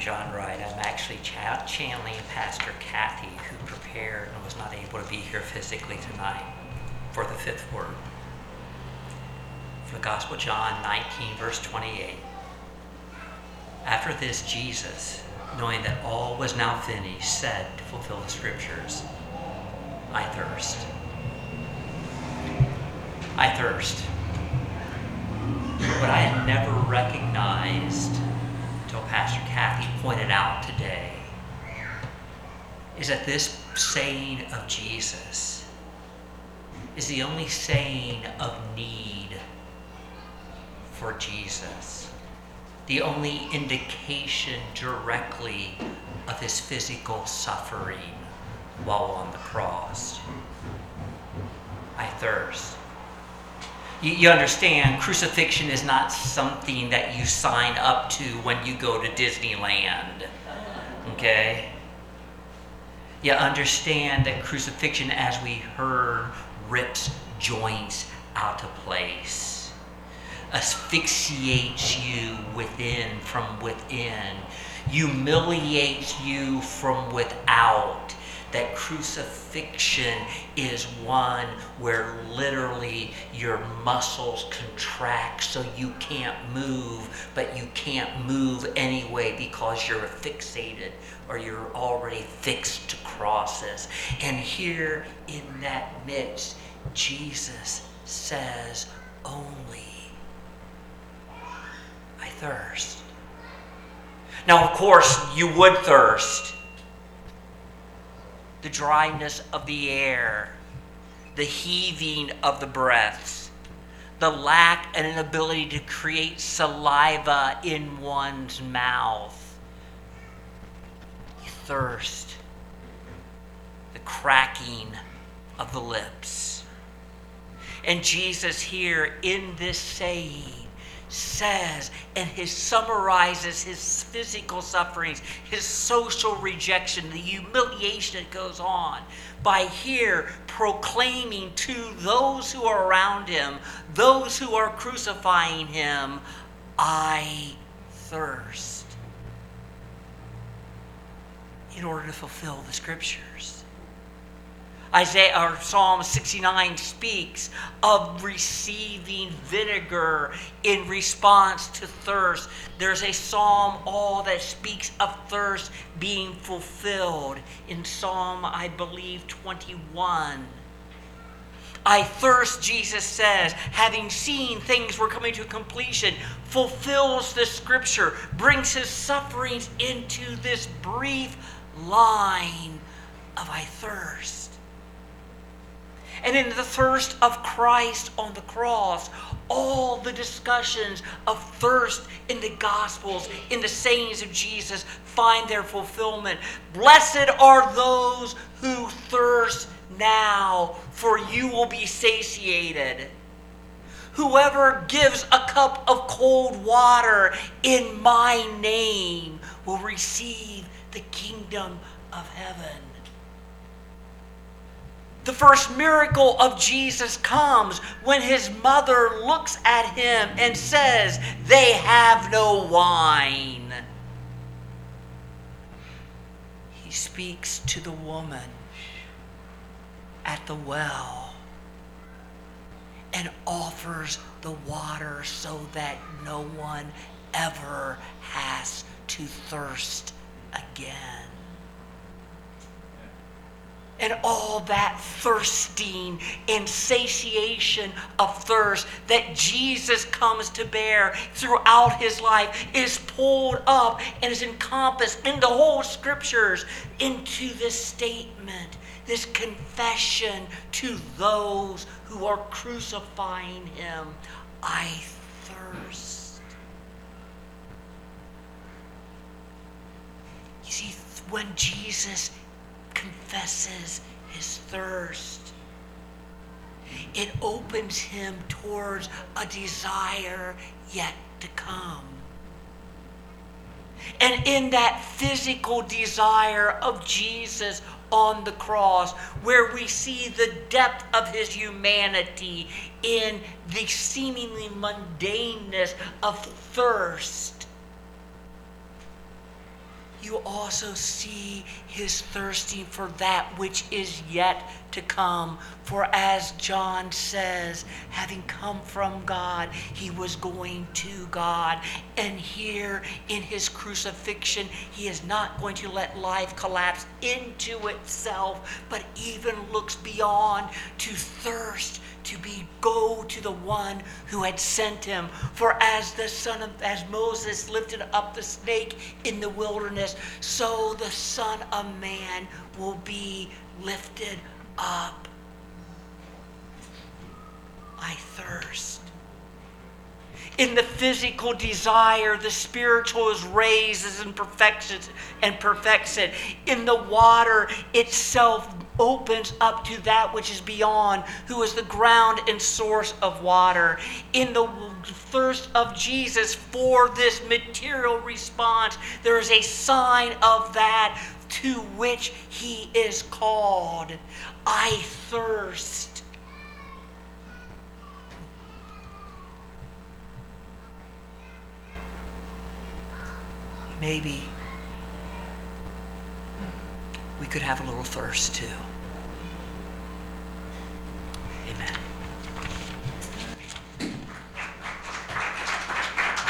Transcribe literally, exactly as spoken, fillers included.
John Wright. I'm actually cha- channeling Pastor Kathy, who prepared and was not able to be here physically tonight for the fifth word. For the Gospel of John nineteen, verse twenty-eight. After this, Jesus, knowing that all was now finished, said to fulfill the scriptures, I thirst. I thirst. What I had never recognized until Pastor Kathy pointed out today is that this saying of Jesus is the only saying of need for Jesus, the only indication directly of his physical suffering while on the cross. I thirst. You, you understand, crucifixion is not something that you sign up to when you go to Disneyland, okay? You understand that crucifixion, as we heard, rips joints out of place, asphyxiates you within, from within, humiliates you from without. That crucifixion is one where literally your muscles contract so you can't move, but you can't move anyway because you're fixated or you're already fixed to crosses. And here in that midst, Jesus says only, I thirst. Now, of course, you would thirst. The dryness of the air, the heaving of the breaths, the lack and inability to create saliva in one's mouth. You thirst. The cracking of the lips. And Jesus here in this saying says, and he summarizes his physical sufferings, his social rejection, the humiliation that goes on, by here proclaiming to those who are around him, those who are crucifying him, I thirst. In order to fulfill the scriptures. Isaiah or Psalm sixty-nine speaks of receiving vinegar in response to thirst. There's a psalm all that speaks of thirst being fulfilled in Psalm, I believe, twenty-one. I thirst, Jesus says, having seen things were coming to completion, fulfills the scripture, brings his sufferings into this brief line of I thirst. And in the thirst of Christ on the cross, all the discussions of thirst in the Gospels, in the sayings of Jesus, find their fulfillment. Blessed are those who thirst now, for you will be satiated. Whoever gives a cup of cold water in my name will receive the kingdom of heaven. The first miracle of Jesus comes when his mother looks at him and says, they have no wine. He speaks to the woman at the well and offers the water so that no one ever has to thirst again. And all that thirsting and satiation of thirst that Jesus comes to bear throughout his life is pulled up and is encompassed in the whole scriptures into this statement, this confession to those who are crucifying him. I thirst. You see, when Jesus confesses his thirst, it opens him towards a desire yet to come. And in that physical desire of Jesus on the cross, where we see the depth of his humanity in the seemingly mundaneness of thirst, you also see his thirsting for that which is yet to come. For as John says, having come from God, he was going to God. And here in his crucifixion, he is not going to let life collapse into itself, but even looks beyond to thirst, to be go to the one who had sent him. For as the son of as Moses lifted up the snake in the wilderness, so the Son of Man will be lifted up. I thirst. In the physical desire, the spiritual is raised and perfects it, and perfects it. In the water itself opens up to that which is beyond, who is the ground and source of water. In the thirst of Jesus for this material response, there is a sign of that to which he is called. I thirst. Maybe we could have a little thirst too.